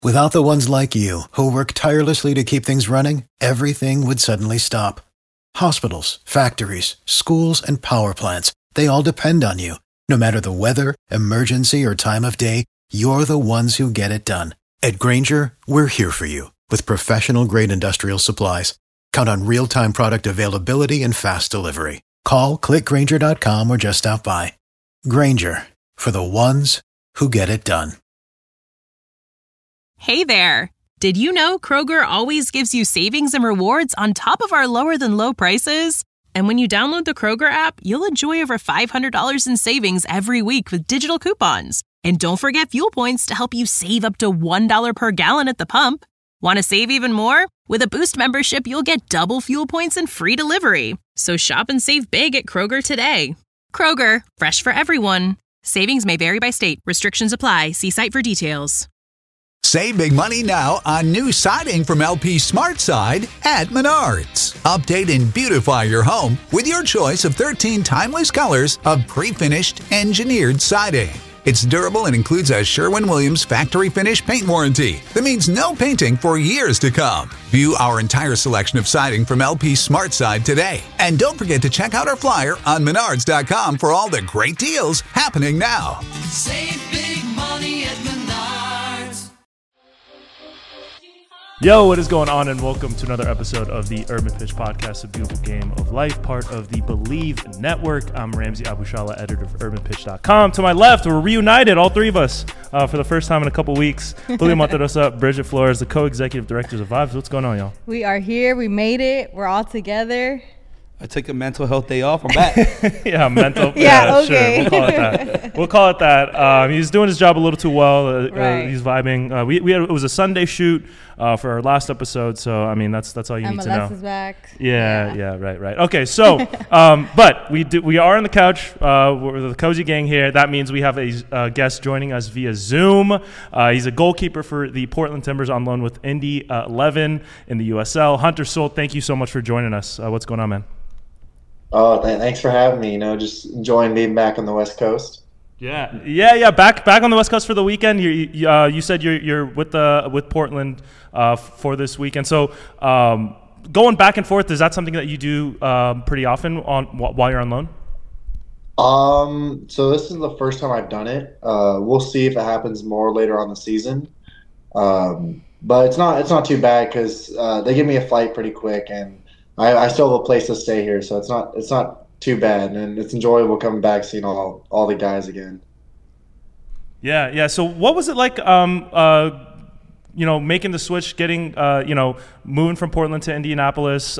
Without the ones like you, who work tirelessly to keep things running, everything would suddenly stop. Hospitals, factories, schools, and power plants, they all depend on you. No matter the weather, emergency, or time of day, you're the ones who get it done. At Grainger, we're here for you with professional-grade industrial supplies. Count on real-time product availability and fast delivery. Call, click Grainger.com, or just stop by. Grainger, for the ones who get it done. Hey there! Did you know Kroger always gives you savings and rewards on top of our lower-than-low prices? And when you download the Kroger app, you'll enjoy over $500 in savings every week with digital coupons. And don't forget fuel points to help you save up to $1 per gallon at the pump. Want to save even more? With a Boost membership, you'll get double fuel points and free delivery. So shop and save big at Kroger today. Kroger, fresh for everyone. Savings may vary by state. Restrictions apply. See site for details. Save big money now on new siding from LP SmartSide at Menards. Update and beautify your home with your choice of 13 timeless colors of pre-finished engineered siding. It's durable and includes a Sherwin-Williams factory finish paint warranty that means no painting for years to come. View our entire selection of siding from LP SmartSide today. And don't forget to check out our flyer on Menards.com for all the great deals happening now. Save big money at Menards. Yo, what is going on, and welcome to another episode of the Urban Pitch Podcast, a beautiful game of life, part of the Believe Network. I'm Ramsey Abushallah, editor of UrbanPitch.com. To my left, we're reunited, all three of us, for the first time in a couple weeks. Julio Monterosa, Bridget Flores, the co-executive directors of Vibes. What's going on, y'all? We are here. We made it. We're all together. I took a mental health day off. I'm back. Yeah, mental. Yeah, okay. Sure. We'll call it that. We'll call it that. He's doing his job a little too well. Right. He's vibing. It was a Sunday shoot for our last episode, so I mean that's all you need to know. MLS is back. Yeah, right. Okay, so but we are on the couch. We're the Cozy Gang here. That means we have a guest joining us via Zoom. He's a goalkeeper for the Portland Timbers on loan with Indy 11 in the USL. Hunter Soult, thank you so much for joining us. What's going on, man? Oh, thanks for having me. Just enjoying being back on the West Coast. Yeah. Back on the West Coast for the weekend. You said you're with Portland for this weekend. So going back and forth, is that something that you do pretty often while you're on loan? So this is the first time I've done it. We'll see if it happens more later on the season. But it's not too bad because they give me a flight pretty quick, and I still have a place to stay here, so it's not too bad, and it's enjoyable coming back, seeing all the guys again. Yeah. So what was it like, making the switch, getting, moving from Portland to Indianapolis?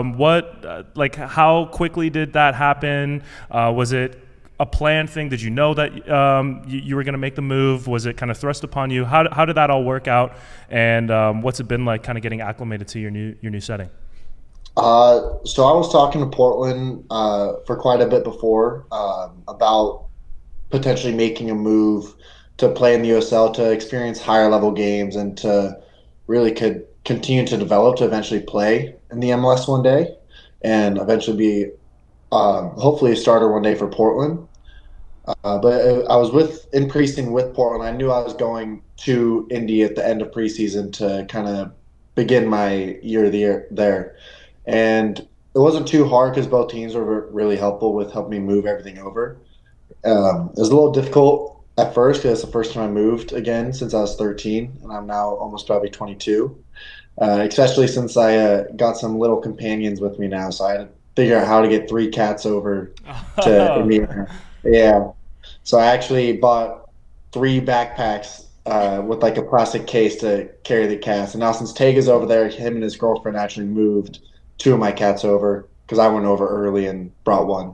How quickly did that happen? Was it a planned thing? Did you know that you were going to make the move? Was it kind of thrust upon you? How did that all work out? And what's it been like, kind of getting acclimated to your new setting? So I was talking to Portland for quite a bit before about potentially making a move to play in the USL, to experience higher level games, and to really could continue to develop to eventually play in the MLS one day, and eventually be hopefully a starter one day for Portland. But I was in preseason with Portland. I knew I was going to Indy at the end of preseason to kind of begin my year there. And it wasn't too hard because both teams were really helpful with helping me move everything over. It was a little difficult at first because it's the first time I moved again since I was 13, and I'm now almost probably 22, especially since I got some little companions with me now. So I had to figure out how to get 3 cats over to Indiana. Yeah. So I actually bought 3 backpacks with like a plastic case to carry the cats. And now since Tega's over there, him and his girlfriend actually moved 2 of my cats over because I went over early and brought 1.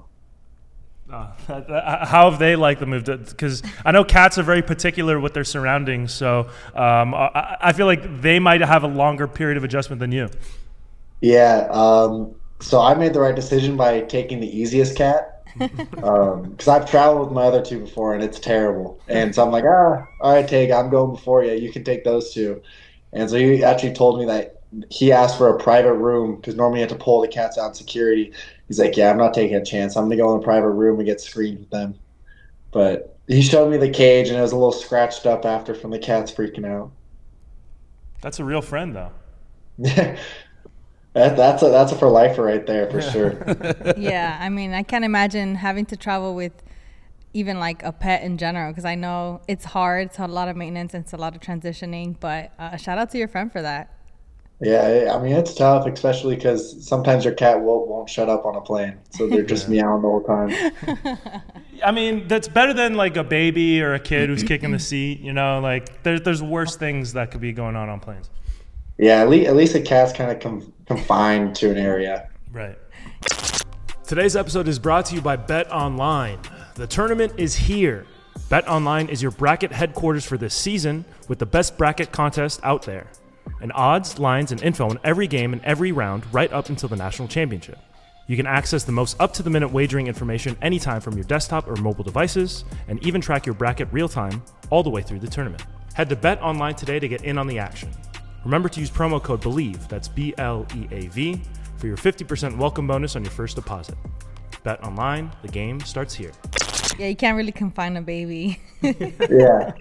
How have they liked the move? Because I know cats are very particular with their surroundings, so I feel like they might have a longer period of adjustment than you. Yeah, so I made the right decision by taking the easiest cat because I've traveled with my other 2 before, and it's terrible. And so I'm like, all right, Tega, I'm going before you. You can take those 2. And so he actually told me that he asked for a private room because normally you have to pull the cats out in security. He's like, yeah, I'm not taking a chance. I'm going to go in a private room and get screened with them. But he showed me the cage, and it was a little scratched up after from the cats freaking out. That's a real friend, though. That's a for lifer right there for sure. Yeah, I mean, I can't imagine having to travel with even like a pet in general, because I know it's hard. It's a lot of maintenance and it's a lot of transitioning. But shout out to your friend for that. Yeah, I mean it's tough, especially because sometimes your cat won't shut up on a plane, so they're just meowing the whole time. I mean, that's better than like a baby or a kid who's kicking the seat. You know, like there's worse things that could be going on planes. Yeah, at least a cat's kind of confined to an area. Right. Today's episode is brought to you by Bet Online. The tournament is here. Bet Online is your bracket headquarters for this season with the best bracket contest out there. And odds, lines, and info on every game and every round right up until the national championship. You can access the most up-to-the-minute wagering information anytime from your desktop or mobile devices, and even track your bracket real-time all the way through the tournament. Head to Bet Online today to get in on the action. Remember to use promo code BELIEVE, that's BLEAV, for your 50% welcome bonus on your first deposit. Bet Online, the game starts here. Yeah, you can't really confine a baby. Yeah.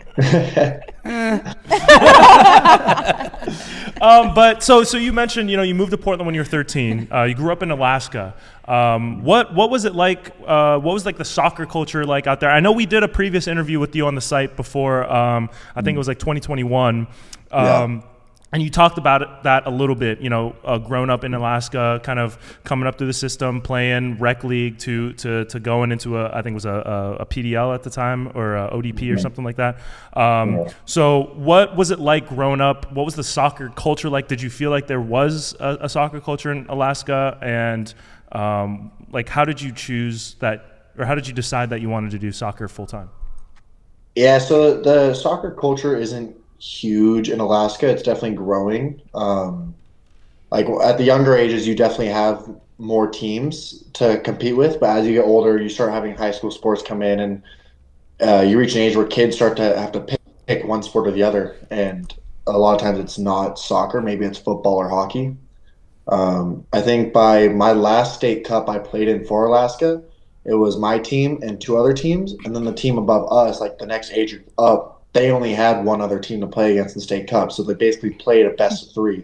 But so you mentioned, you moved to Portland when you were 13. You grew up in Alaska. What was it like? What was like the soccer culture like out there? I know we did a previous interview with you on the site before. I think it was like 2021. And you talked about that a little bit, growing up in Alaska, kind of coming up through the system, playing rec league to going into I think it was a PDL at the time, or a ODP or something like that. So what was it like growing up? What was the soccer culture like? Did you feel like there was a soccer culture in Alaska? And how did you choose that, or how did you decide that you wanted to do soccer full time? Yeah, so the soccer culture isn't huge in Alaska. It's definitely growing. Like at the younger ages, you definitely have more teams to compete with, but as you get older, you start having high school sports come in, and you reach an age where kids start to have to pick one sport or the other, and a lot of times it's not soccer, maybe it's football or hockey. I think by my last state cup I played in for Alaska, it was my team and two other teams, and then the team above us, like the next age up, they only had one other team to play against in the state cup, so they basically played a best of three.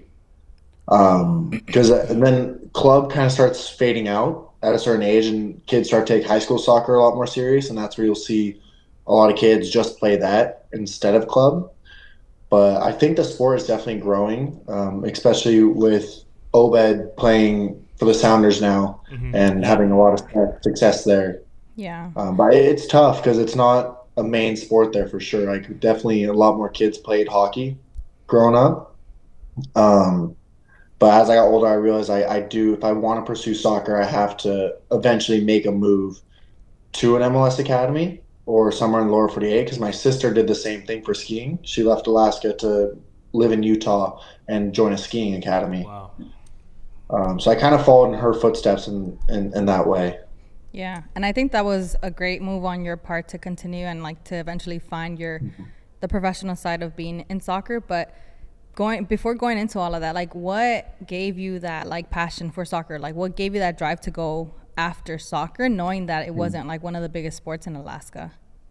And then club kind of starts fading out at a certain age, and kids start to take high school soccer a lot more serious, and that's where you'll see a lot of kids just play that instead of club. But I think the sport is definitely growing, especially with Obed playing for the Sounders now and having a lot of success there. Yeah. But it's tough because it's not a main sport there for sure. Like definitely a lot more kids played hockey growing up. But as I got older, I realized I do, if I want to pursue soccer, I have to eventually make a move to an MLS academy or somewhere in the lower 48, because my sister did the same thing for skiing. She left Alaska to live in Utah and join a skiing academy. Wow. Mm-hmm. So I kind of followed in her footsteps in that way. Yeah, and I think that was a great move on your part to continue and like to eventually find the professional side of being in soccer. But before going into all of that, like what gave you that like passion for soccer? Like what gave you that drive to go after soccer, knowing that it wasn't like one of the biggest sports in Alaska?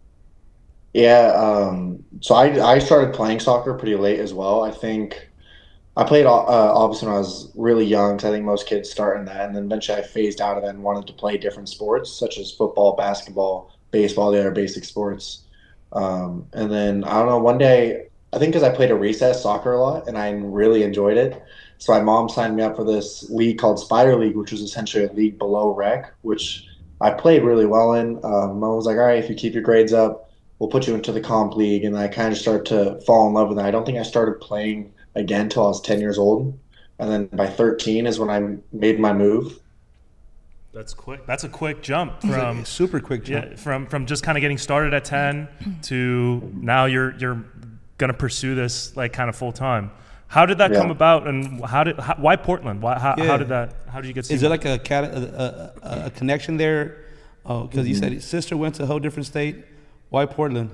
Yeah, so I started playing soccer pretty late as well. I think I played obviously when I was really young, because I think most kids start in that, and then eventually I phased out of that and wanted to play different sports such as football, basketball, baseball, the other basic sports. And then I don't know, one day, I think because I played a recess soccer a lot and I really enjoyed it, so my mom signed me up for this league called Spider League, which was essentially a league below rec, which I played really well in. Mom was like, all right, if you keep your grades up, we'll put you into the comp league. And I kind of started to fall in love with it. I don't think I started playing again until I was 10 years old. And then by 13 is when I made my move. That's quick. That's a quick jump from super quick jump. Yeah, from just kind of getting started at 10 to now you're going to pursue this like kind of full time. How did that come about, and why Portland? How did you get? Is there like a connection there? Oh, because you said his sister went to a whole different state. Why Portland?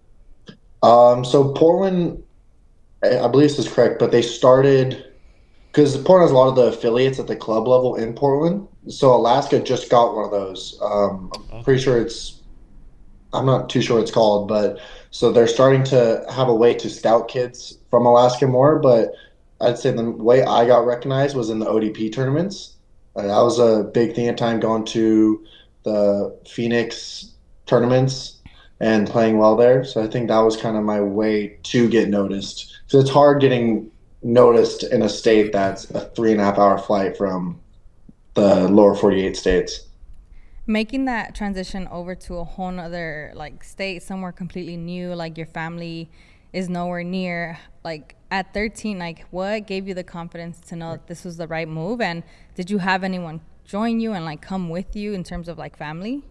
So Portland, I believe this is correct, but they started because Portland has a lot of the affiliates at the club level in Portland. So Alaska just got one of those. I'm pretty sure it's I'm not too sure what it's called, but so they're starting to have a way to scout kids from Alaska more. But I'd say the way I got recognized was in the ODP tournaments. That was a big thing at the time, going to the Phoenix tournaments and playing well there. So I think that was kind of my way to get noticed. So it's hard getting noticed in a state that's a 3.5 hour flight from the lower 48 states. Making that transition over to a whole nother like state, somewhere completely new, like your family is nowhere near, like at 13, like what gave you the confidence to know that this was the right move? And did you have anyone join you and like come with you in terms of like family?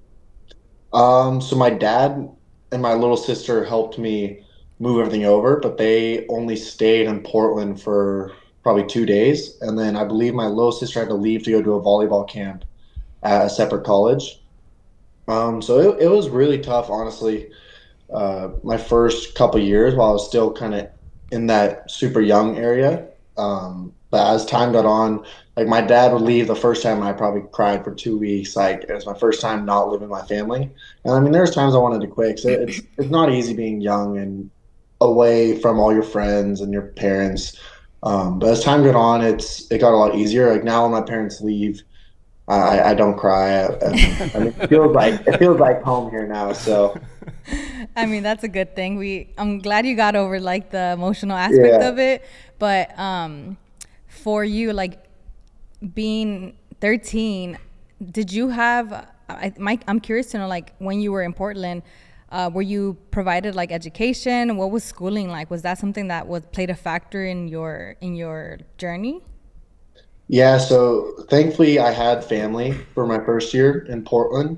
So my dad and my little sister helped me move everything over, but they only stayed in Portland for probably 2 days. And then I believe my little sister had to leave to go to a volleyball camp at a separate college. So it was really tough, honestly. My first couple years while I was still kind of in that super young area. But as time got on, like my dad would leave the first time, I probably cried for 2 weeks. Like it was my first time not living with my family. And I mean, there's times I wanted to quit. So it's not easy being young and away from all your friends and your parents. But as time got on, it got a lot easier. Like now when my parents leave, I don't cry. I mean, it feels like home here now. So, I mean, that's a good thing. I'm glad you got over like the emotional aspect of it. But for you, like being 13, did you have? I'm curious to know, like when you were in Portland, were you provided like education? What was schooling like? Was that something that played a factor in your journey? Yeah, so thankfully I had family for my first year in Portland.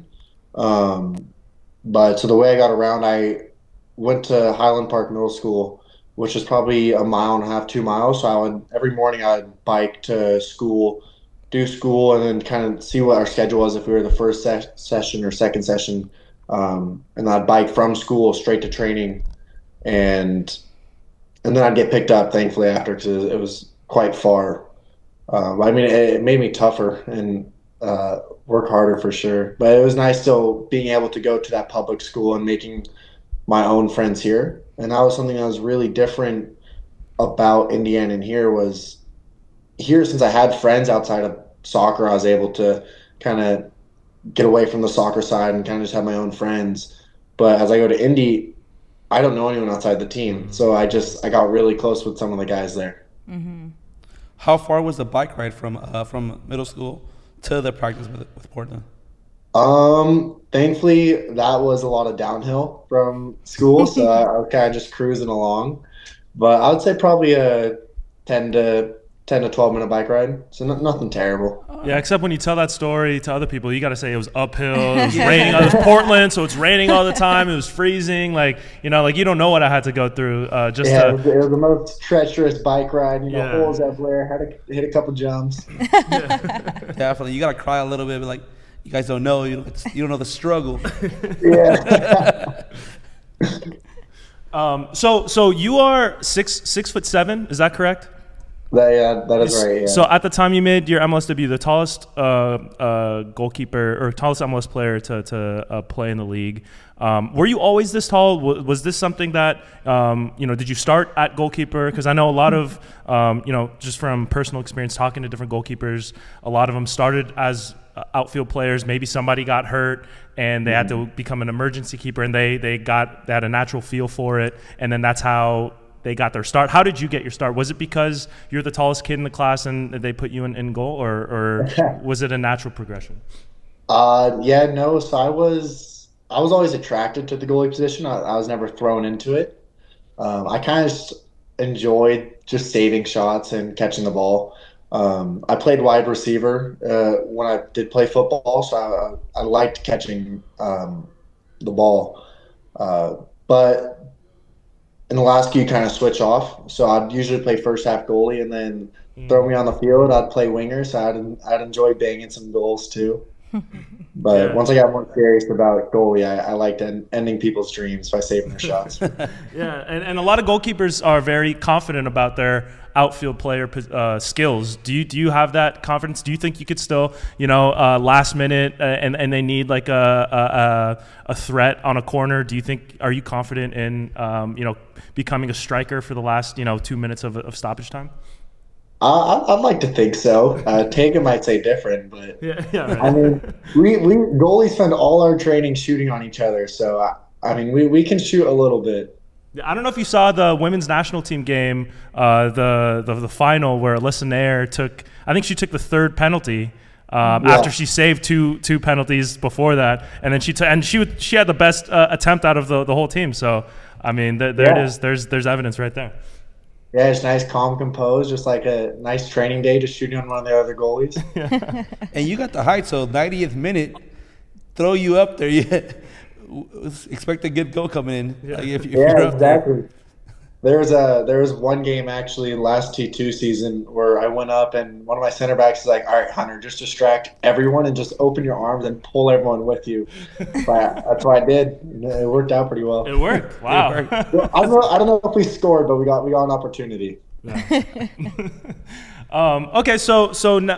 But so the way I got around, I went to Highland Park Middle School, which is probably 1.5 miles, 2 miles. So every morning I'd bike to school, do school, and then kind of see what our schedule was if we were the first session or second session. And I'd bike from school straight to training, and then I'd get picked up, thankfully, after, because it was quite far. I mean, it made me tougher and work harder for sure. But it was nice still being able to go to that public school and making my own friends here. And that was something that was really different about Indiana and here, since I had friends outside of soccer, I was able to kind of get away from the soccer side and kind of just have my own friends. But as I go to Indy, I don't know anyone outside the team. So I got really close with some of the guys there. Mm-hmm. How far was the bike ride from middle school to the practice with Portland? Thankfully, that was a lot of downhill from school, so I was kind of just cruising along. But I would say probably a 10 to 12 minute bike ride, so nothing terrible. Yeah, except when you tell that story to other people, you got to say it was uphill, it was raining. It was Portland, so it's raining all the time. It was freezing. Like you don't know what I had to go through. It was the most treacherous bike ride. Holes everywhere. Had to hit a couple jumps. Definitely, you got to cry a little bit, but like you guys don't know. You don't know the struggle. Yeah. So you are 6'7", is that correct? That is right. Yeah. So at the time you made your MLS debut, the tallest goalkeeper or tallest MLS player to play in the league. Were you always this tall? Was this something that did you start at goalkeeper? Because I know a lot of just from personal experience talking to different goalkeepers, a lot of them started as outfield players. Maybe somebody got hurt and they had to become an emergency keeper, and they had a natural feel for it, and then that's how they got their start. How did you get your start? Was it because you're the tallest kid in the class and they put you in goal, or was it a natural progression? No. So I was always attracted to the goalie position. I was never thrown into it. I kind of just enjoyed just saving shots and catching the ball. I played wide receiver when I did play football, so I liked catching the ball. But in the last you kind of switch off. So I'd usually play first half goalie, and then throw me on the field, I'd play winger. So I'd enjoy banging some goals too. But Yeah. once I got more serious about goalie, I liked ending people's dreams by saving their shots. Yeah, and a lot of goalkeepers are very confident about their outfield player skills. Do you have that confidence? Do you think you could still, last minute and they need like a threat on a corner? Do you think, are you confident in becoming a striker for the last 2 minutes of stoppage time? I'd like to think so. Tega might say different, but Yeah, right. I mean, we goalies spend all our training shooting on each other, so I mean, we can shoot a little bit. I don't know if you saw the women's national team game, the final where Alyssa Nair took the third penalty after she saved two penalties before that, and then she had the best attempt out of the whole team. So I mean, it is. There's evidence right there. Yeah, it's nice, calm, composed, just like a nice training day, just shooting on one of the other goalies. And you got the height, so 90th minute, throw you up there. Expect a good goal coming in. Yeah. Like if you're up exactly. There was one game actually last T2 season where I went up and one of my center backs is like, "All right, Hunter, just distract everyone and just open your arms and pull everyone with you." But that's what I did. It worked out pretty well. It worked. Wow. It worked. Well, I don't know if we scored, but we got an opportunity. Okay, so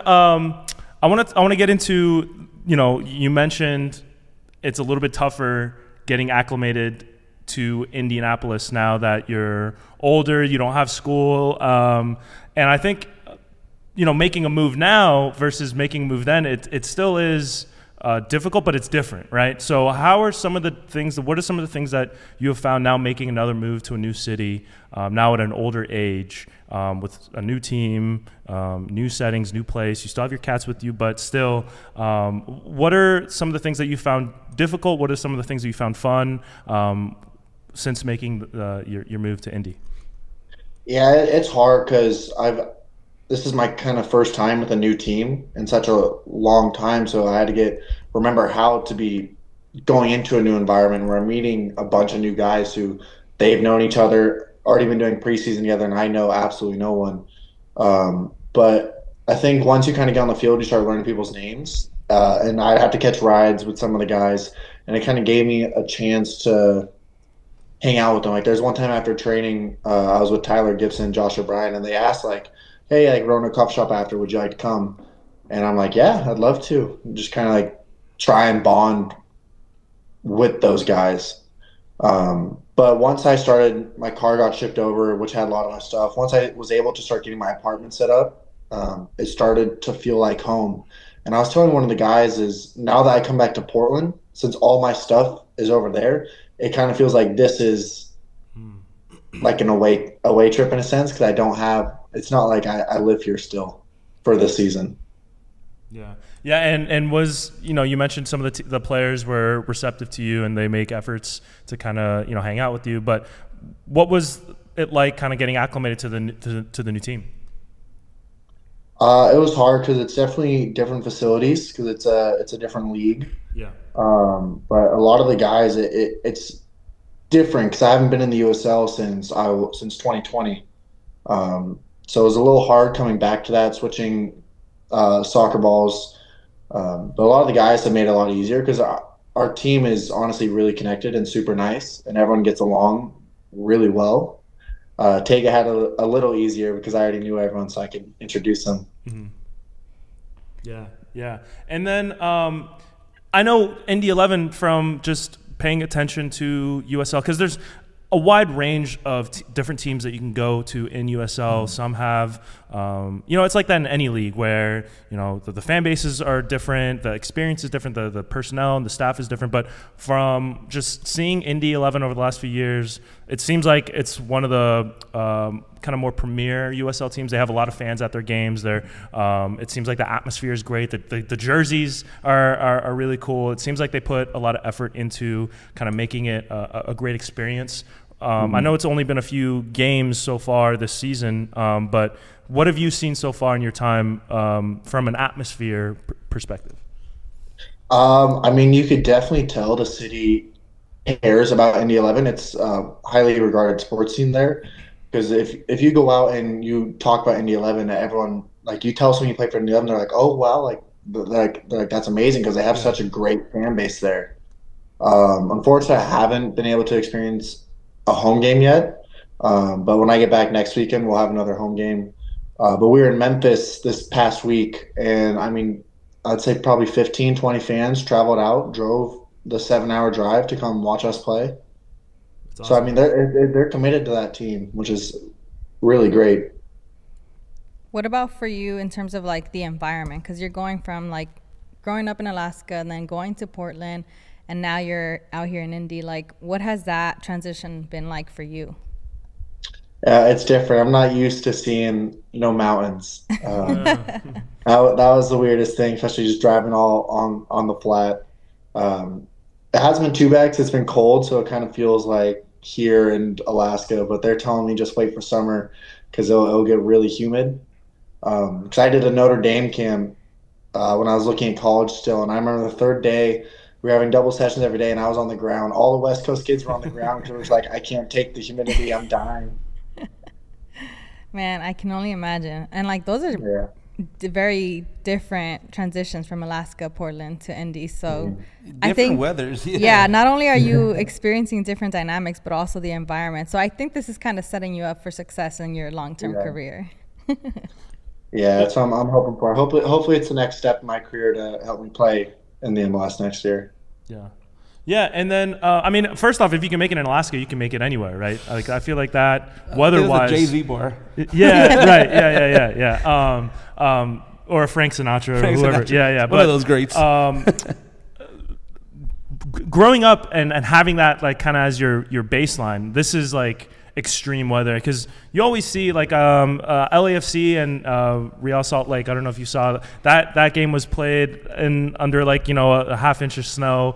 I want to get into, you mentioned it's a little bit tougher getting acclimated to Indianapolis now that you're older, you don't have school, and I think making a move now versus making a move then, it still is difficult, but it's different, right? So what are some of the things that you have found now making another move to a new city, now at an older age, with a new team, new settings, new place? You still have your cats with you, but still, what are some of the things that you found difficult? What are some of the things that you found fun since making your move to Indy? Yeah, it's hard because this is my kind of first time with a new team in such a long time, so I had to remember how to be going into a new environment where I'm meeting a bunch of new guys who they've known each other, already been doing preseason together, and I know absolutely no one. But I think once you kind of get on the field, you start learning people's names, and I had to catch rides with some of the guys, and it kind of gave me a chance to hang out with them. Like there's one time after training, I was with Tyler Gibson, Josh O'Brien, and they asked like, "Hey, like Rona Coffee Shop after, would you like to come?" And I'm like, "Yeah, I'd love to." Just kind of like try and bond with those guys. But once I started, my car got shipped over, which had a lot of my stuff. Once I was able to start getting my apartment set up, it started to feel like home. And I was telling one of the guys is now that I come back to Portland, since all my stuff is over there, it kind of feels like this is like an away trip in a sense, because I don't have. It's not like I live here still for this season. Yeah, and was you mentioned some of the players were receptive to you and they make efforts to kind of hang out with you. But what was it like, kind of getting acclimated to the new team? It was hard because it's definitely different facilities because it's a different league. Yeah. But a lot of the guys, it's different because I haven't been in the USL since 2020. So it was a little hard coming back to that, switching soccer balls. But a lot of the guys have made it a lot easier because our team is honestly really connected and super nice, and everyone gets along really well. Tega had a little easier because I already knew everyone, so I could introduce them. Mm-hmm. Yeah. And then I know Indy 11 from just paying attention to USL, because there's a wide range of different teams that you can go to in USL. Some have, it's like that in any league where, the fan bases are different, the experience is different, the personnel and the staff is different. But from just seeing Indy 11 over the last few years, it seems like it's one of the kind of more premier USL teams. They have a lot of fans at their games. It seems like the atmosphere is great. The jerseys are really cool. It seems like they put a lot of effort into kind of making it a great experience. I know it's only been a few games so far this season, but what have you seen so far in your time from an atmosphere perspective? I mean, you could definitely tell the city cares about Indy 11. It's a highly regarded sports team there. Because if you go out and you talk about Indy 11, everyone, like, you tell someone you play for Indy 11, they're like, "Oh wow, like like that's amazing because they have such a great fan base there. Unfortunately, I haven't been able to experience a home game yet. But when I get back next weekend, we'll have another home game. But we were in Memphis this past week, and I mean, I'd say probably 15, 20 fans traveled out, drove the 7-hour drive to come watch us play. That's So I awesome. mean, they're committed to that team, which is really great. What about for you in terms of like the environment? Because you're going from like growing up in Alaska and then going to Portland, and now you're out here in Indy. Like, what has that transition been like for you? It's different. I'm not used to seeing mountains. That was the weirdest thing, especially just driving all on the flat. It hasn't been too bad 'cause it's been cold, so it kind of feels like here in Alaska. But they're telling me just wait for summer because it'll get really humid. 'Cause I did a Notre Dame camp when I was looking at college still, and I remember the third day we were having double sessions every day, and I was on the ground. All the West Coast kids were on the ground because it was like I can't take the humidity. I'm dying. Man, I can only imagine. And like those are Yeah. very different transitions from Alaska, Portland to Indy. So I Different think weathers. yeah, not only are you experiencing different dynamics, but also the environment. So I think this is kind of setting you up for success in your long-term Yeah. career. Yeah, that's what I'm hoping for. Hopefully, it's the next step in my career to help me play in the MLS next year. Yeah. Yeah, and then I mean, first off, if you can make it in Alaska, you can make it anywhere, right? Like I feel like that weather-wise. Jay-Z bar. Yeah, right. Yeah. Or Frank Sinatra or whoever. Sinatra. Yeah. One of those greats. Growing up and having that like kind of as your baseline, this is like extreme weather because you always see like LAFC and Real Salt Lake. I don't know if you saw that game was played in under like a half-inch of snow.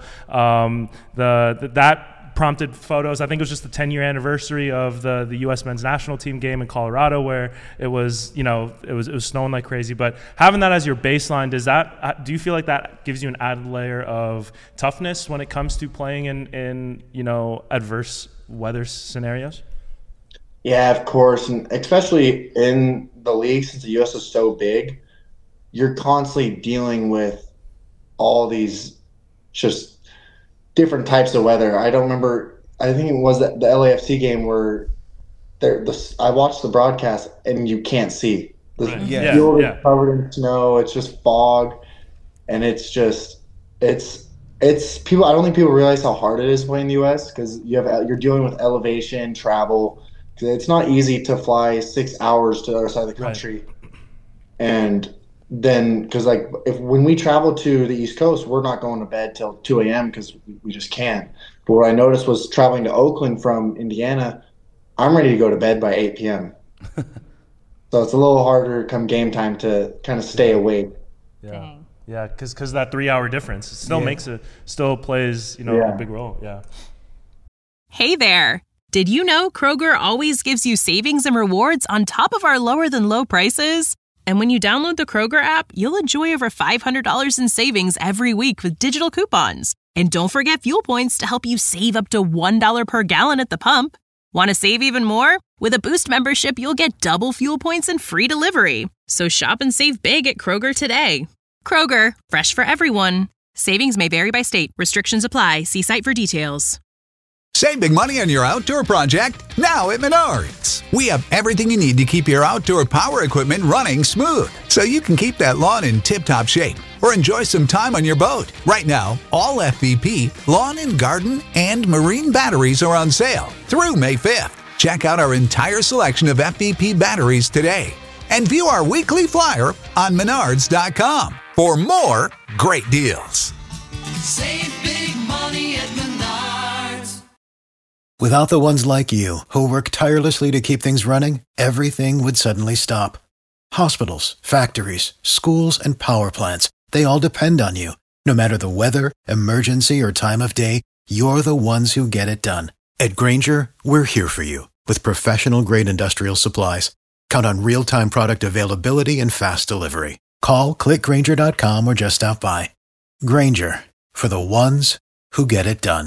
That prompted photos. I think it was just the 10-year anniversary of the U.S. men's national team game in Colorado where it was it was snowing like crazy. But having that as your baseline, do you feel like that gives you an added layer of toughness when it comes to playing in adverse weather scenarios? Yeah, of course, and especially in the league since the U.S. is so big, you're constantly dealing with all these just different types of weather. I don't remember. I think it was the LAFC game where I watched the broadcast and you can't see. The field is covered in snow. It's just fog, and it's people. I don't think people realize how hard it is playing the U.S. because you're dealing with elevation, travel. It's not easy to fly 6 hours to the other side of the country, and then because like when we travel to the East Coast, we're not going to bed till 2 a.m. because we just can't. But what I noticed was traveling to Oakland from Indiana, I'm ready to go to bed by 8 p.m. So it's a little harder come game time to kind of stay awake. Yeah. Dang. Yeah, because that 3-hour difference still plays a big role. Yeah. Hey there. Did you know Kroger always gives you savings and rewards on top of our lower than low prices? And when you download the Kroger app, you'll enjoy over $500 in savings every week with digital coupons. And don't forget fuel points to help you save up to $1 per gallon at the pump. Want to save even more? With a Boost membership, you'll get double fuel points and free delivery. So shop and save big at Kroger today. Kroger, fresh for everyone. Savings may vary by state. Restrictions apply. See site for details. Save big money on your outdoor project now at Menards. We have everything you need to keep your outdoor power equipment running smooth so you can keep that lawn in tip-top shape or enjoy some time on your boat. Right now, all FVP, lawn and garden, and marine batteries are on sale through May 5th. Check out our entire selection of FVP batteries today and view our weekly flyer on Menards.com for more great deals. Save big money at Menards. Without the ones like you, who work tirelessly to keep things running, everything would suddenly stop. Hospitals, factories, schools, and power plants, they all depend on you. No matter the weather, emergency, or time of day, you're the ones who get it done. At Grainger, we're here for you with professional-grade industrial supplies. Count on real-time product availability and fast delivery. Call, click Grainger.com, or just stop by. Grainger, for the ones who get it done.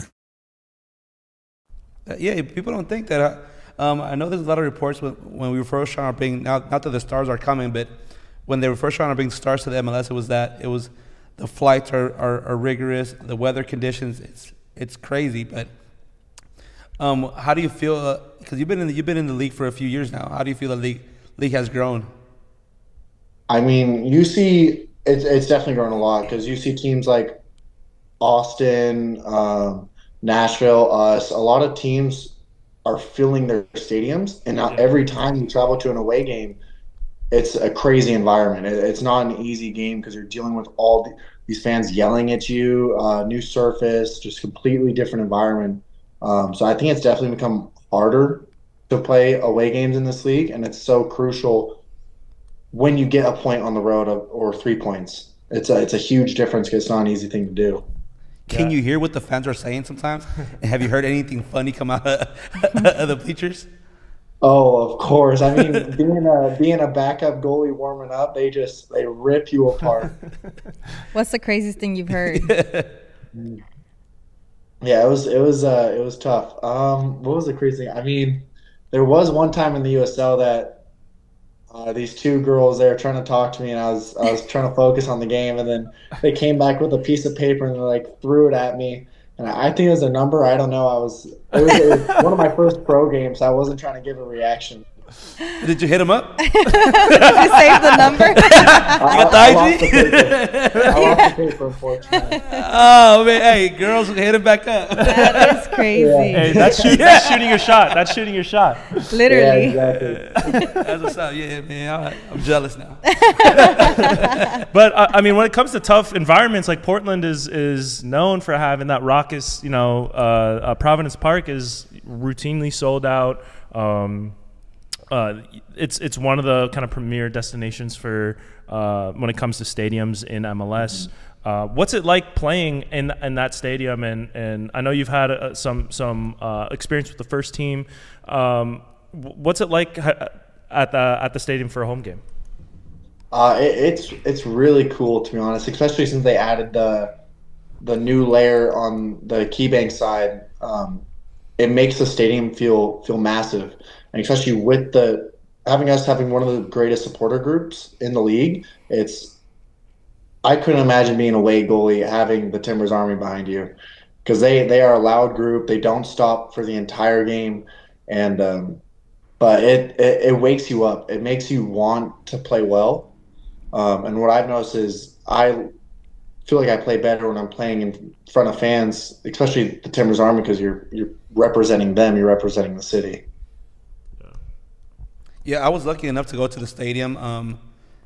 Yeah, people don't think that. I know there's a lot of reports when we first started being, not that the stars are coming, but when they were first trying to bring stars to the MLS, it was the flights are rigorous, the weather conditions, it's crazy. But how do you feel? Because you've been in the league for a few years now. How do you feel the league has grown? I mean, you see, it's definitely grown a lot because you see teams like Austin, Nashville, us. A lot of teams are filling their stadiums, and now every time you travel to an away game, it's a crazy environment. It's not an easy game because you're dealing with all these fans yelling at you, new surface, just completely different environment. So I think it's definitely become harder to play away games in this league, and it's so crucial when you get a point on the road or 3 points. It's a huge difference because it's not an easy thing to do. Can you hear what the fans are saying sometimes? And have you heard anything funny come out of the bleachers? Oh, of course. I mean, being a backup goalie warming up, they rip you apart. What's the craziest thing you've heard? Yeah, it was tough. What was the crazy thing? I mean, there was one time in the USL that these two girls, they were trying to talk to me, and I was trying to focus on the game, and then they came back with a piece of paper and they like threw it at me. And I think it was a number. I don't know. It was one of my first pro games. So I wasn't trying to give a reaction. Did you hit him up? Did you save the number? You got the IG? I lost the paper, unfortunately. Oh, man. Hey, girls, hit him back up. That is crazy. Yeah. Hey, that's shooting your shot. That's shooting your shot. Literally. Yeah, exactly. That's what's up. Yeah, man. I'm jealous now. But I mean, when it comes to tough environments, like Portland is known for having that raucous. Providence Park is routinely sold out. It's one of the kind of premier destinations for when it comes to stadiums in MLS. What's it like playing in that stadium? And I know you've had some experience with the first team. What's it like at the stadium for a home game? It's really cool, to be honest, especially since they added the new layer on the KeyBank side. It makes the stadium feel massive, and especially with having one of the greatest supporter groups in the league. I couldn't imagine being a away goalie having the Timbers Army behind you, because they are a loud group. They don't stop for the entire game, and but it wakes you up. It makes you want to play well. And what I've noticed is I feel like I play better when I'm playing in front of fans, especially the Timbers Army, because you're representing them, you're representing the city. Yeah, I was lucky enough to go to the stadium.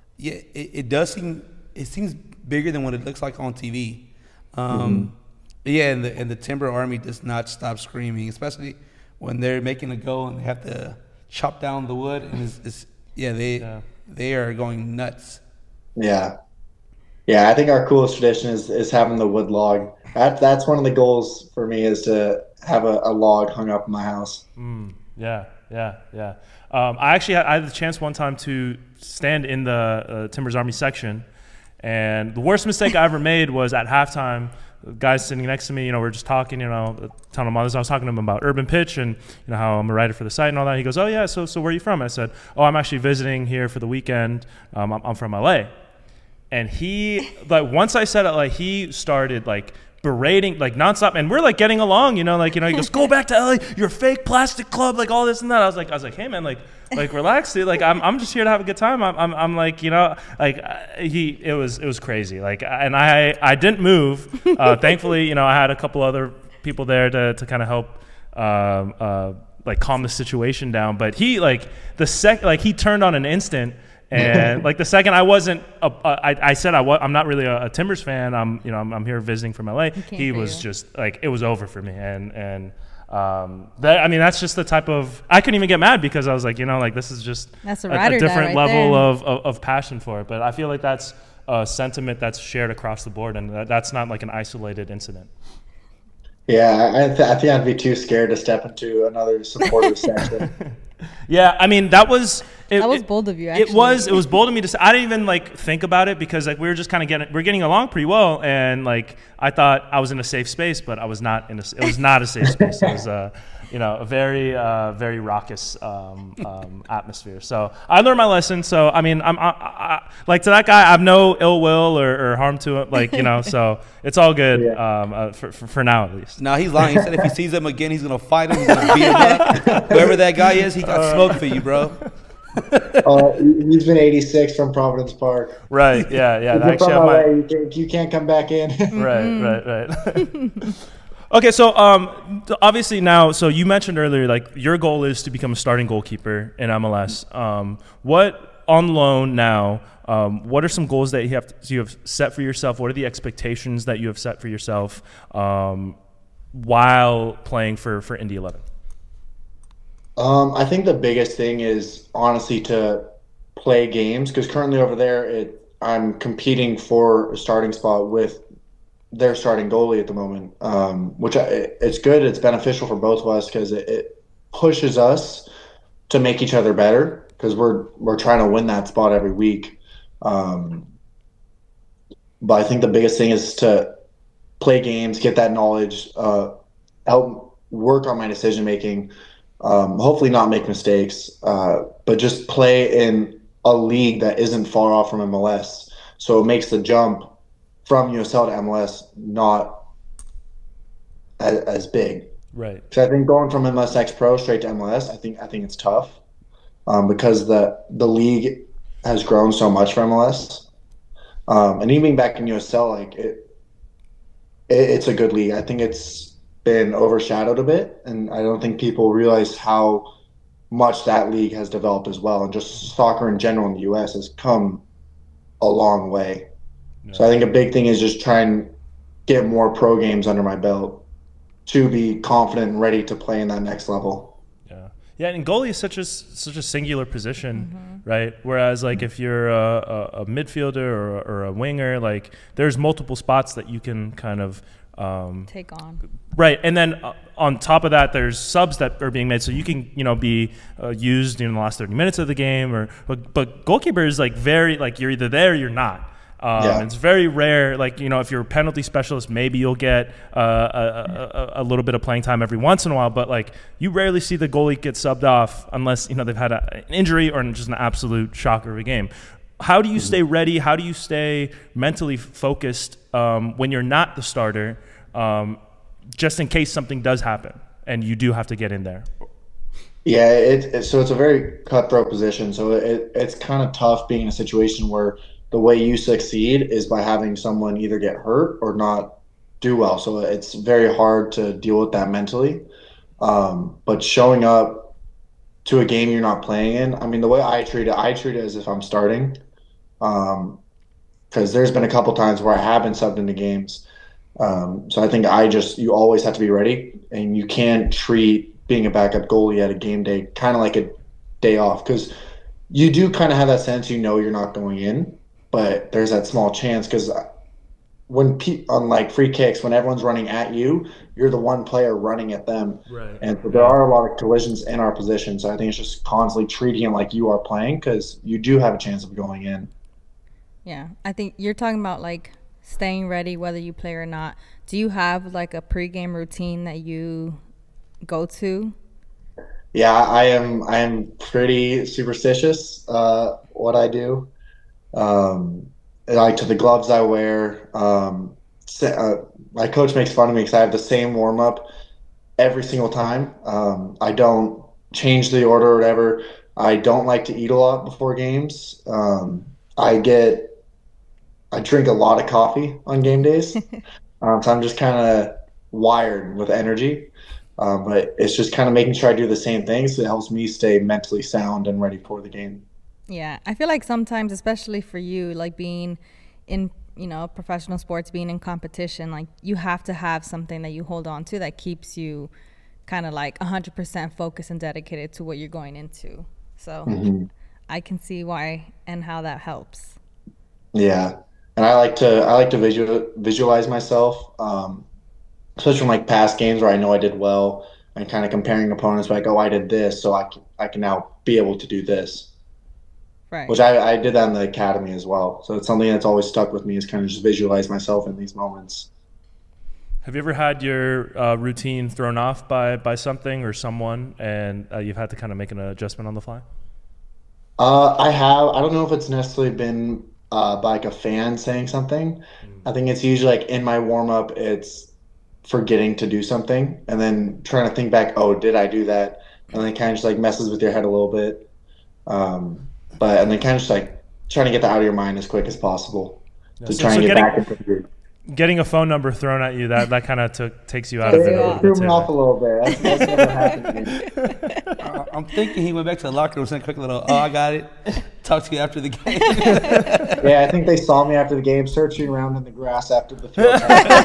It seems bigger than what it looks like on TV. Yeah, and the Timber Army does not stop screaming, especially when they're making a goal and they have to chop down the wood, and they are going nuts. Yeah, I think our coolest tradition is having the wood log. That's one of the goals for me, is to have a log hung up in my house. Yeah. I had the chance one time to stand in the Timbers Army section, and the worst mistake I ever made was at halftime. The guys sitting next to me, we're just talking, telling him all this. I was talking to him about Urban Pitch and how I'm a writer for the site and all that. He goes, "Oh yeah, so where are you from?" I said, "Oh, I'm actually visiting here for the weekend. I'm from LA." And he, once I said it, he started berating nonstop, and we're getting along, he goes, "Go back to LA, you're a fake plastic club, all this and that." I was like, "Hey man, relax, dude. I'm just here to have a good time." It was crazy. And I didn't move. Thankfully, I had a couple other people there to kind of help calm the situation down. But he he turned on an instant. And the second I wasn't, I said I'm not really a Timbers fan. I'm here visiting from LA. He was just it was over for me. And that's just the type of, I couldn't even get mad, because I was this is just a different level of passion for it. But I feel like that's a sentiment that's shared across the board, and that's not an isolated incident. Yeah, I think I'd be too scared to step into another supporter section. Yeah, that was That was bold of you, actually. It was bold of me to say. I didn't even like think about it because like we were just kind of getting along pretty well, and like I thought I was in a safe space, but I was not it was not a safe space. It was a very very raucous atmosphere. So I learned my lesson. So I mean, I like to that guy, I have no ill will or harm to him. Like so it's all good for now at least. No, he's lying. He said if he sees him again, he's gonna fight him. He's gonna beat him up. Whoever that guy is, he got smoke for you, bro. He's been 86 from Providence Park. Right. Yeah. If you're from LA, you can't come back in. Right. Okay, so obviously now, so you mentioned earlier, like your goal is to become a starting goalkeeper in MLS. What on loan now? What are some goals that you have set for yourself? What are the expectations that you have set for yourself while playing for Indy 11? I think the biggest thing is honestly to play games, because currently over there I'm competing for a starting spot with their starting goalie at the moment, which it's good. It's beneficial for both of us because it pushes us to make each other better, because we're trying to win that spot every week. But I think the biggest thing is to play games, get that knowledge, help work on my decision making. Hopefully not make mistakes, but just play in a league that isn't far off from MLS. So it makes the jump from USL to MLS not as big. Right. So I think going from MLS Next Pro straight to MLS, I think it's tough, because the league has grown so much for MLS. And even back in USL, like it's a good league. I think it's been overshadowed a bit, and I don't think people realize how much that league has developed as well, and just soccer in general in the US has come a long way. Yeah. So I think a big thing is just try and get more pro games under my belt to be confident and ready to play in that next level. Yeah, and goalie is such a singular position, right? Whereas like if you're a midfielder or a winger, like there's multiple spots that you can kind of take on. Right, and then on top of that, there's subs that are being made, so you can be used in the last 30 minutes of the game. But goalkeeper is like very like you're either there or you're not. It's very rare. Like if you're a penalty specialist, maybe you'll get a little bit of playing time every once in a while. But like you rarely see the goalie get subbed off unless they've had an injury or just an absolute shocker of a game. How do you stay ready? How do you stay mentally focused when you're not the starter? Just in case something does happen and you do have to get in there. Yeah, so it's a very cutthroat position. So it's kind of tough being in a situation where the way you succeed is by having someone either get hurt or not do well. So it's very hard to deal with that mentally. But showing up to a game you're not playing in, I mean, the way I treat it as if I'm starting. Because there's been a couple times where I have been subbed into games. So I think you always have to be ready, and you can't treat being a backup goalie at a game day kind of like a day off, because you do kind of have that sense you're not going in, but there's that small chance, because on like free kicks, when everyone's running at you, you're the one player running at them. Right. And so there are a lot of collisions in our position. So I think it's just constantly treating it like you are playing, because you do have a chance of going in. Yeah, I think you're talking about like staying ready whether you play or not. Do you have like a pregame routine that you go to? Yeah, I am pretty superstitious what I do. Like to the gloves I wear. My coach makes fun of me because I have the same warm up every single time. I don't change the order or whatever. I don't like to eat a lot before games. I drink a lot of coffee on game days. So I'm just kind of wired with energy. But it's just kind of making sure I do the same things. It helps me stay mentally sound and ready for the game. Yeah, I feel like sometimes, especially for you, like being in, professional sports, being in competition, like you have to have something that you hold on to that keeps you kind of like 100% focused and dedicated to what you're going into. So I can see why and how that helps. Yeah. And I like to visualize myself, especially from like past games where I know I did well, and kind of comparing opponents like, oh, I did this, so I can now be able to do this. Right. which I did that in the academy as well. So it's something that's always stuck with me, is kind of just visualize myself in these moments. Have you ever had your routine thrown off by something or someone, and you've had to kind of make an adjustment on the fly? I have. I don't know if it's necessarily been by like a fan saying something. I think it's usually like in my warm up, it's forgetting to do something and then trying to think back, oh, did I do that? And then kind of just like messes with your head a little bit. And then kind of just like trying to get that out of your mind as quick as possible to try and get back into the group. Getting a phone number thrown at you, that kind of takes you out of It threw me off a little bit. That's never happened to me. I'm thinking he went back to the locker room, sent a quick little, I got it. Talk to you after the game. Yeah, I think they saw me after the game searching around in the grass after the field.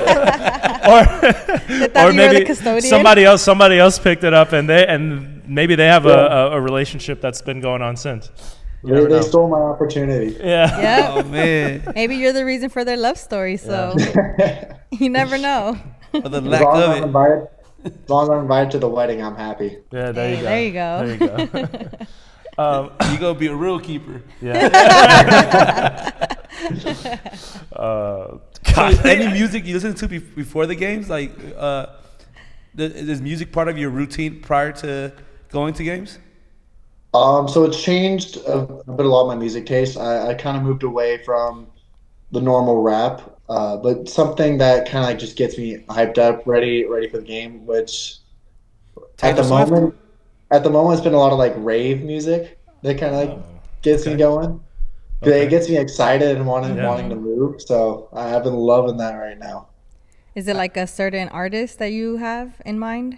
or maybe somebody else picked it up, and maybe they have a relationship that's been going on since. They stole my opportunity. Yeah. Yeah. Oh, man. Maybe you're the reason for their love story, so you never know. For the lack of it. As long as I'm invited to the wedding, I'm happy. Yeah, There you go. You go be a real keeper. Yeah. So any music you listen to before the games? Like, is music part of your routine prior to going to games? So it's changed a lot of my music taste. I kind of moved away from the normal rap, but something that kind of like just gets me hyped up, ready for the game. Which at the moment, it's been a lot of like rave music that kind of like gets me going. It gets me excited and wanting to move. So I've been loving that right now. Is it like a certain artist that you have in mind?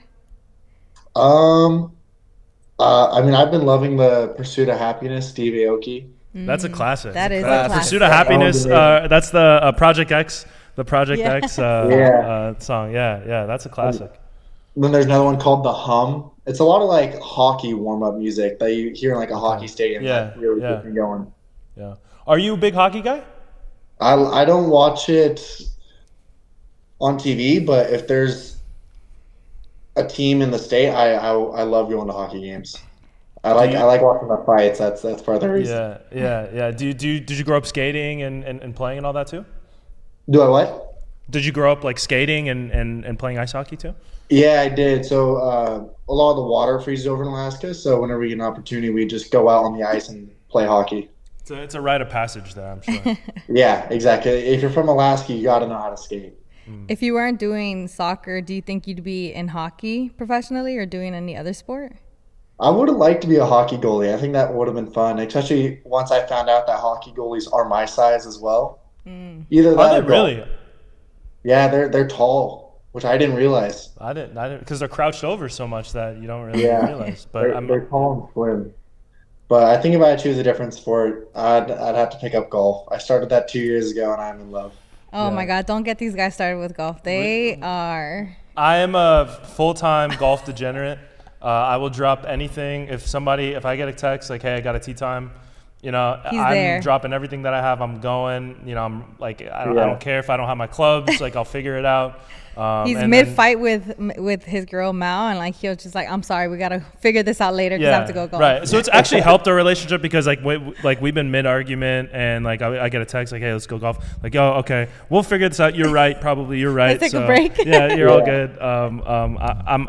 I mean, I've been loving the Pursuit of Happiness, Steve Aoki. That's a classic. That is a classic. Pursuit of Happiness. That's the Project X. The Project X song. Yeah, that's a classic. And then there's another one called The Hum. It's a lot of like hockey warm-up music that you hear in like a hockey stadium. That really gets me going. Yeah. Are you a big hockey guy? I don't watch it on TV, but if there's a team in the state, I love going to hockey games. I like watching the fights. That's part of the reason. Yeah. Did you grow up skating and playing and all that too? Do I what? Did you grow up like skating and playing ice hockey too? Yeah, I did. So a lot of the water freezes over in Alaska, so whenever we get an opportunity, we just go out on the ice and play hockey. So it's a rite of passage there, I'm sure. Yeah, exactly. If you're from Alaska, you got to know how to skate. If you weren't doing soccer, do you think you'd be in hockey professionally or doing any other sport? I would have liked to be a hockey goalie. I think that would have been fun, especially once I found out that hockey goalies are my size as well. Either that Are they really? Yeah, they're tall, which I didn't realize. I didn't because they're crouched over so much that you don't really realize. But they're tall and slim. But I think if I had to choose a different sport, I'd have to pick up golf. I started that 2 years ago, and I'm in love. Oh my God! Don't get these guys started with golf. They are. I am a full-time golf degenerate. I will drop anything if I get a text like, "Hey, I got a tee time," I'm there. dropping everything that I have. I'm going. I'm like, I don't care if I don't have my clubs. Like, I'll figure it out. He's mid-fight with his girl Mal, and like he'll just like, I'm sorry, we gotta figure this out later because I have to go golf. Right. So it's actually helped our relationship because like we've been mid-argument and like I get a text like, hey, let's go golf. Like, oh, okay, we'll figure this out. You're right. Probably you're right. Let's take a break. Yeah, you're all good. I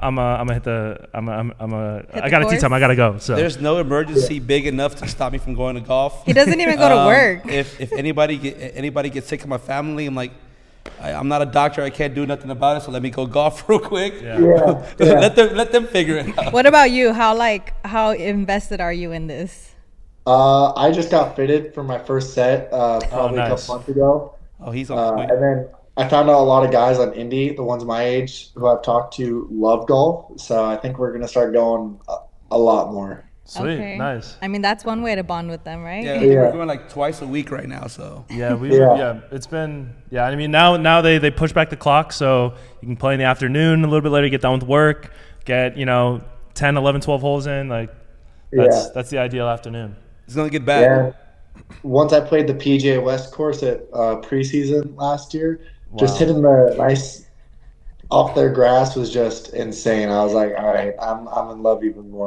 got a tee time. I gotta go. So there's no emergency big enough to stop me from going to golf. He doesn't even go to work. If anybody gets sick in my family, I'm like, I'm not a doctor. I can't do nothing about it. So let me go golf real quick. Let them figure it out. What about you? How invested are you in this? I just got fitted for my first set probably a couple months ago. Oh, he's on point. And then I found out a lot of guys on Indy, the ones my age who I've talked to, love golf. So I think we're gonna start going a lot more. Sweet, okay. Nice. I mean, that's one way to bond with them, right? Yeah, we're going like twice a week right now. So it's been I mean, now they push back the clock so you can play in the afternoon a little bit later, get done with work, get 10, 11, 12 holes in. Like that's the ideal afternoon. It's gonna get bad. Yeah. Once I played the PGA West course at preseason last year, just hitting the nice off their grass was just insane. I was like, all right, I'm in love even more.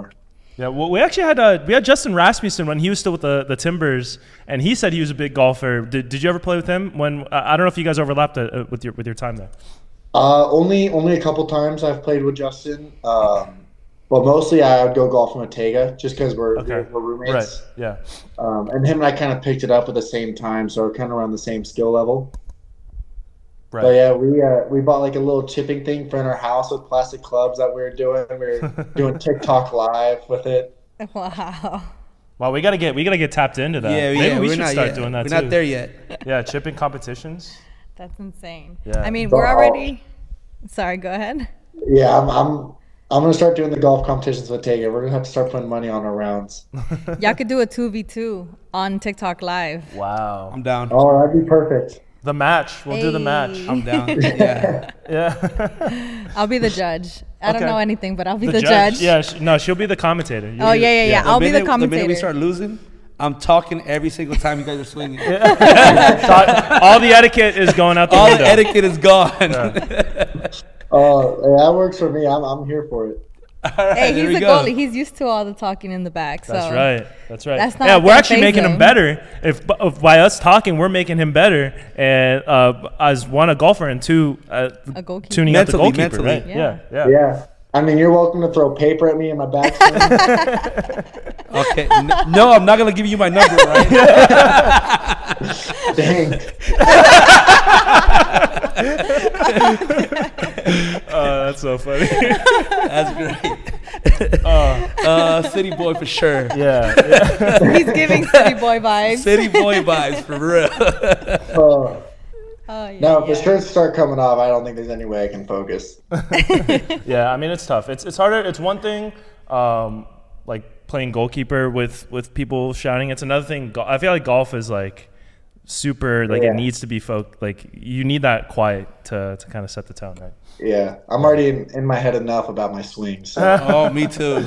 Yeah, well, we actually had Justin Rasmussen when he was still with the Timbers, and he said he was a big golfer. Did you ever play with him? When I don't know if you guys overlapped with your time there. Only a couple times I've played with Justin. But mostly I would go golf with Tega just because we're roommates. Right. Yeah. And him and I kind of picked it up at the same time, so we're kind of around the same skill level. Right. But yeah, we bought like a little chipping thing for in our house with plastic clubs that we were doing. We were doing TikTok live with it. Wow. Well, we gotta get tapped into that. Yeah, Maybe we we're should not start yet. doing that We're too. not there yet. Yeah, chipping competitions. That's insane. Yeah. I mean, So we're already. Sorry, go ahead. Yeah, I'm gonna start doing the golf competitions with Tega. We're gonna have to start putting money on our rounds. Y'all could do a 2v2 on TikTok Live. Wow. I'm down. Oh, that'd be perfect. The match. We'll do the match. Hey. I'm down. Yeah. Yeah. I'll be the judge. I don't Okay. know anything, but I'll be the judge. Yeah. No, she'll be the commentator. You'll Oh be yeah. I'll be the The commentator. minute we start losing, I'm talking every single time you guys are swinging. All the etiquette is going out the All window. the etiquette is gone. Oh, that works for me. I'm here for it. All right, Hey, there he's we a go. golie. He's used to all the talking in the back. So That's right. That's right. That's not yeah, we're gonna actually faze making him him. better. If by us talking, we're making him better, and as one a golfer and two A goalkeeper. tuning out the Mentally, goalkeeper. Right? mentally. Yeah. Yeah. I mean, you're welcome to throw paper at me in my backswing. Okay. No, I'm not gonna give you my number, right? Dang. That's so funny. That's great. City boy for sure. yeah. He's giving city boy vibes. City boy vibes for real. Oh, yeah, No, if the yeah. shirts start coming off, I don't think there's any way I can focus. Yeah, I mean it's tough. It's harder. It's one thing, like playing goalkeeper with people shouting. It's another thing. I feel like golf is like super. Like Yeah. it needs to be like you need that quiet to kind of set the tone, right? Yeah, I'm already in my head enough about my swing. So Oh, me too.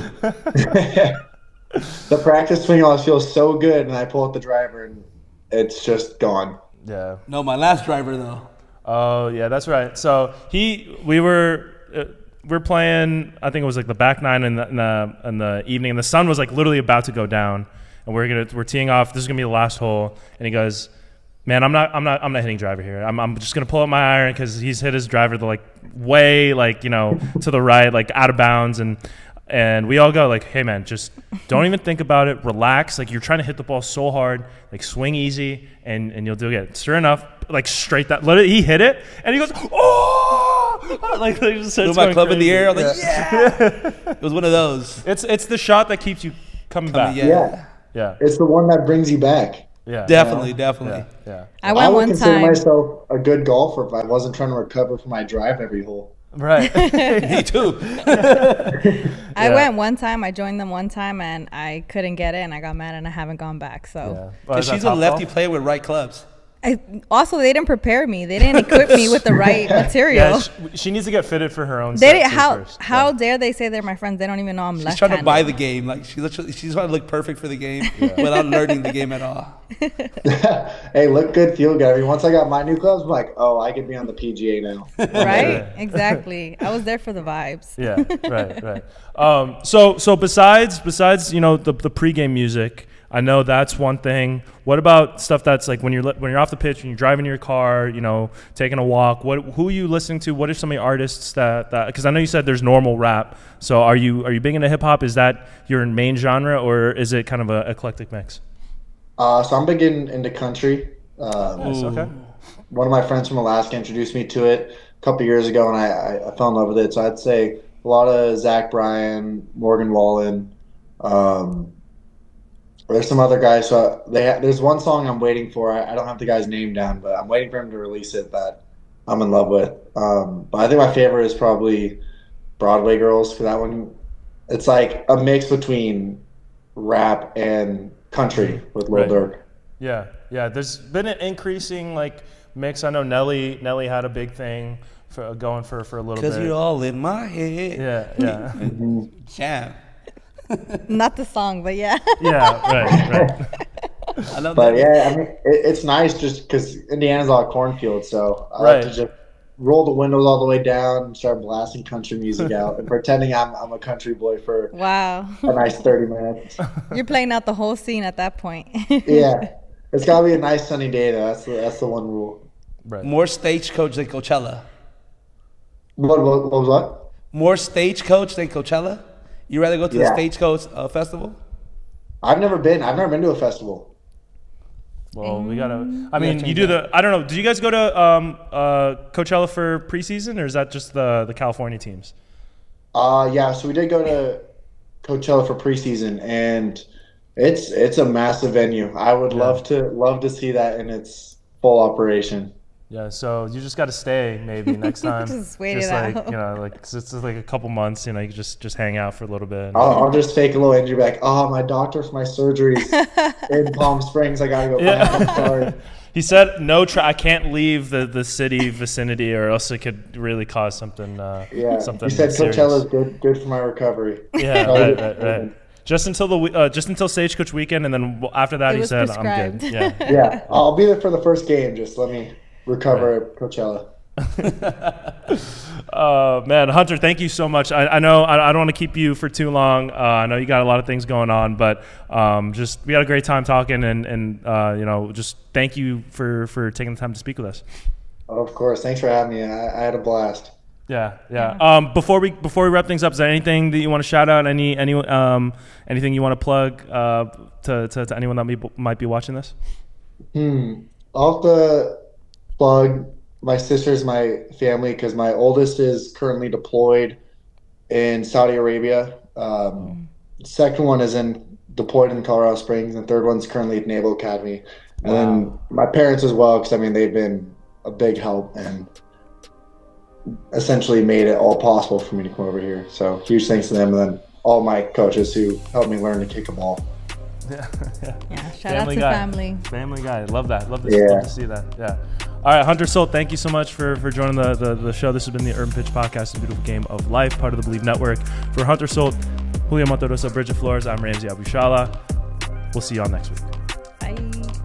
the practice swing always feels so good, and I pull out the driver, and it's just gone. Yeah. No, my last driver though. Oh yeah, that's right. So we're playing. I think it was like the back nine in the evening, and the sun was like literally about to go down, and we're teeing off. This is gonna be the last hole, and he goes, "Man, I'm not hitting driver here. I'm just gonna pull up my iron because he's hit his driver the way to the right, like out of bounds." And we all go like, "Hey man, just don't even think about it. Relax. Like you're trying to hit the ball so hard. Like swing easy, and you'll do it." Sure enough, like straight that. He hit it, and he goes, "Oh!" Like he just Threw starts my going club in the crazy. air. I was like, yeah. It was one of those. It's the shot that keeps you coming back. Yeah. Yeah. It's the one that brings you back. Yeah. Definitely. Yeah. I went would one consider time. myself a good golfer if I wasn't trying to recover from my drive every hole. Right. Me too. I Yeah. went one time. I joined them one time, and I couldn't get it, and I got mad, and I haven't gone back. So. Yeah. Well, is that She's a top lefty golf? player with right clubs. Also, they didn't prepare me. They didn't equip me with the right material. Yeah, she needs to get fitted for her own. They set didn't, too how first. how Yeah. dare they say they're my friends? They don't even know I'm She's left-handed. trying to buy the game. Like she's trying to look perfect for the game without learning the game at all. Hey, look good, feel good. I mean, once I got my new clubs, I'm like, oh, I could be on the PGA now. Right? Exactly. I was there for the vibes. Yeah, right. So besides the pregame music, I know that's one thing. What about stuff that's like when you're off the pitch and you're driving your car, taking a walk? Who are you listening to? What are some of the artists that because I know you said there's normal rap. So are you big into hip hop? Is that your main genre, or is it kind of an eclectic mix? So I'm big into country. Nice, okay. One of my friends from Alaska introduced me to it a couple years ago, and I fell in love with it. So I'd say a lot of Zach Bryan, Morgan Wallen. There's some other guys. So there's one song I'm waiting for. I don't have the guy's name down, but I'm waiting for him to release it that I'm in love with. But I think my favorite is probably Broadway Girls, for that one. It's like a mix between rap and country with Lil Right. Durk. Yeah. There's been an increasing mix. I know Nelly had a big thing going for a little bit. Because you're all in my head. Yeah. Jam. Not the song, but yeah. Yeah. Right. I love But that. yeah, I mean, it's nice just because Indiana's all cornfield, so I like to just roll the windows all the way down and start blasting country music out and pretending I'm a country boy for Wow. a nice 30 minutes. You're playing out the whole scene at that point. Yeah. It's got to be a nice sunny day, though. That's the one rule. Right. More Stagecoach than Coachella. What was what? More Stagecoach than Coachella? You rather go to the Stagecoach festival? I've never been to a festival. Well, we gotta. I mean, you do the. I don't know. Did you guys go to Coachella for preseason, or is that just the California teams? Yeah. So we did go to Coachella for preseason, and it's a massive venue. I would love to see that in its full operation. Yeah, so you just got to stay maybe next time. Just wait it out. You know, like it's just like a couple months. You know, you can just hang out for a little bit. I'll just fake a little injury, be like, oh, my doctor for my surgery's in Palm Springs. I gotta go back. I'm sorry. He said I can't leave the city vicinity, or else it could really cause something. Something. He said serious. Coachella's good for my recovery. Yeah, right. Just until Stagecoach weekend, and then after that, he said, prescribed. I'm good. Yeah. Yeah, I'll be there for the first game. Just let me recover at Coachella. Man, Hunter, thank you so much. I know I don't want to keep you for too long. I know you got a lot of things going on, but we had a great time talking, and just thank you for taking the time to speak with us. Of course, thanks for having me. I had a blast. Yeah. Before we wrap things up, is there anything that you want to shout out? Anything you want to plug to anyone that might be watching this? I'll have to plug my sisters, my family, because my oldest is currently deployed in Saudi Arabia. Second one is deployed in Colorado Springs, and third one's currently at Naval Academy. And then my parents as well, because they've been a big help and essentially made it all possible for me to come over here. So huge thanks to them, and then all my coaches who helped me learn to kick a ball. Yeah. Shout out to family. Family guy. Love that. Love to see that. Yeah. All right, Hunter Sulte, thank you so much for joining the show. This has been the Urban Pitch Podcast, A Beautiful Game of Life, part of the Believe Network. For Hunter Sulte, Julio Monterosa, Bridget Flores, I'm Ramsey Abushala. We'll see you all next week. Bye.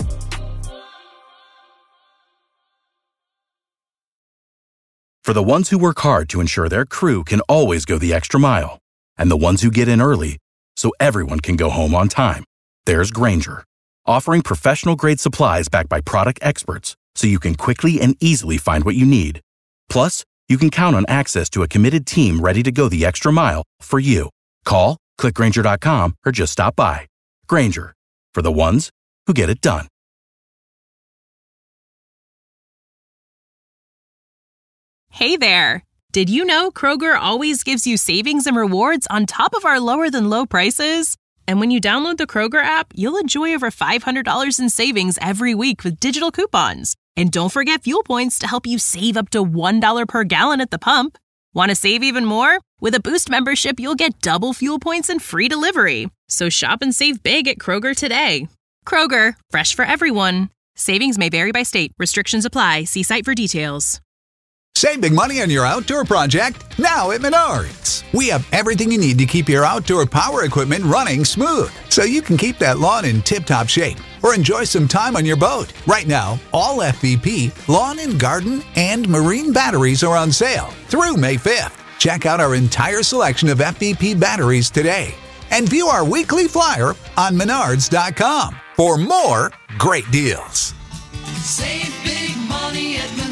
For the ones who work hard to ensure their crew can always go the extra mile, and the ones who get in early so everyone can go home on time, there's Grainger, offering professional-grade supplies backed by product experts so you can quickly and easily find what you need. Plus, you can count on access to a committed team ready to go the extra mile for you. Call, click Grainger.com, or just stop by. Grainger, for the ones who get it done. Hey there! Did you know Kroger always gives you savings and rewards on top of our lower-than-low prices? And when you download the Kroger app, you'll enjoy over $500 in savings every week with digital coupons. And don't forget fuel points to help you save up to $1 per gallon at the pump. Want to save even more? With a Boost membership, you'll get double fuel points and free delivery. So shop and save big at Kroger today. Kroger, fresh for everyone. Savings may vary by state. Restrictions apply. See site for details. Save big money on your outdoor project now at Menards. We have everything you need to keep your outdoor power equipment running smooth, so you can keep that lawn in tip-top shape or enjoy some time on your boat. Right now, all FVP, lawn and garden, and marine batteries are on sale through May 5th. Check out our entire selection of FVP batteries today and view our weekly flyer on Menards.com for more great deals. Save big money at Menards.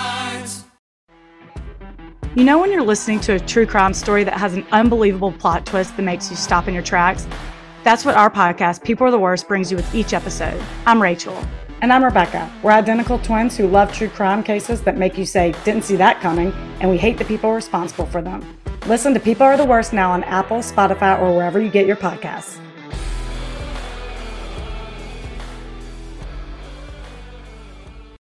You know when you're listening to a true crime story that has an unbelievable plot twist that makes you stop in your tracks? That's what our podcast, People Are the Worst, brings you with each episode. I'm Rachel. And I'm Rebecca. We're identical twins who love true crime cases that make you say, didn't see that coming, and we hate the people responsible for them. Listen to People Are the Worst now on Apple, Spotify, or wherever you get your podcasts.